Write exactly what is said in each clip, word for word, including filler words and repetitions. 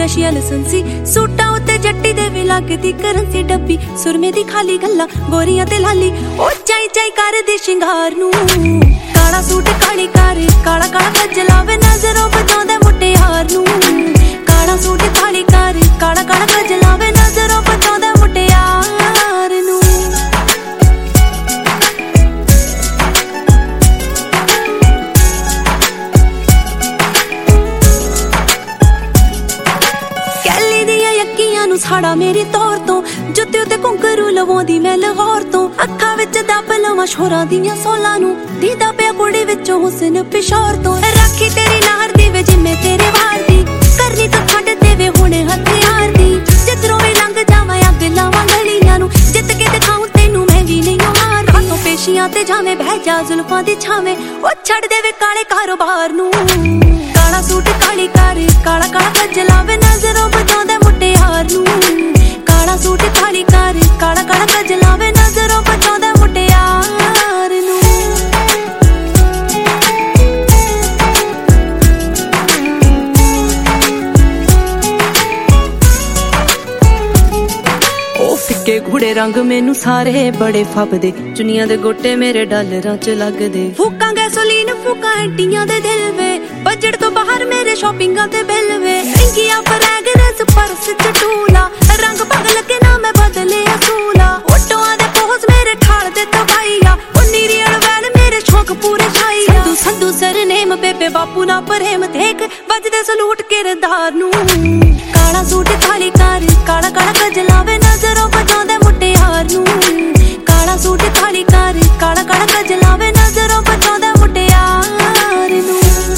special संसी सूटा उत्ते जट्टी दे भी लगदी करंसी डब्बी सुरमे दी खाली गल्ला गोरियां ते लाली ओ चाई चाई कर दे शिंगार नू काला सूट काली कार काला काला गज लावे नजरों बचाउंदे मुट्टे यार नू काला सूट काली कार काला काला गज लावे नजरों बचाउंदे मुट्टे यार नू कैली दियां यक्कियां नू साड़ा मेरी तौर तो जुत्ते उत्ते कुंकरू लवाउंदी मैं लाहौर तो अखां विच दब लवां शोरां दियां सोलां नू दीदा पिया कुड़ी विचों हुस्न पिशौर तो राखी तेरी नार दी वे जिम्मे तेरे वार दी करनी तो छड्ड दे वे हुणे हथियार दी जिधरों भी लंघ जावां अग लावां गलियां नू जित के दिखाऊं तैनू मैं भी नहीं हार हाथों पेशियां ते जावें बह जा जुल्फां दी छावें ओ छड्ड दे वे काले कारोबार नू काला सूट काली कार काला काला गज लावे नजरों बचाउंदे मुट्टे यार नू काला सूट काली कार काला काला गज लावे नजरों बचाउंदे मुट्टे यार नू फिक्के घूड़े रंग मैनू सारे बड़े फबदे चुनिया दे गोटे मेरे डालरां च लगदे फूकां गैसोलीन फूकां एंटियां दे दिल वे बजट तो बाहर मेरे शॉपिंगां ते बिल वे महंगियां फ्रैगरेंस पर्स च टूला रंग पगल के ना मैं बदले असूला ओटोआं दे पोज मेरे ठाल दे तबाइया उन्नी रियल वैल मेरे शौक पूरे छाइया संधू संधू सरनेम बेबे बापू ना प्रेम देख बजदे सलूट किरदार नू काला सूट काली कार काला काला गज लावे नजरों बचाउंदे मुट्टे यार नू काला सूट काली कार काला काला गज लावे नजरों बचाउंदे मुट्टे यार नू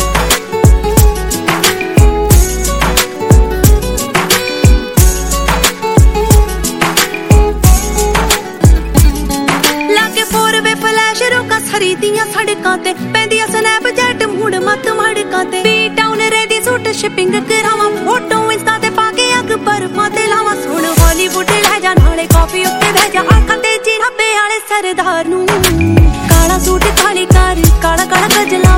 लागे फोर वे फ्लैश रोका सरी दियां सड़कां ते पैंदियां स्नैपचैट मूड मत मड़कां ते B town ready suit shipping करावां फोटो इंस्टा ते पाके अग बर्फां ते लावां सुण हॉलीवुड ले जा नाले कॉफी उत्ते बह जा आखां ते चिराबे वाले सरदार नू काला सूट काली कार काला काला गज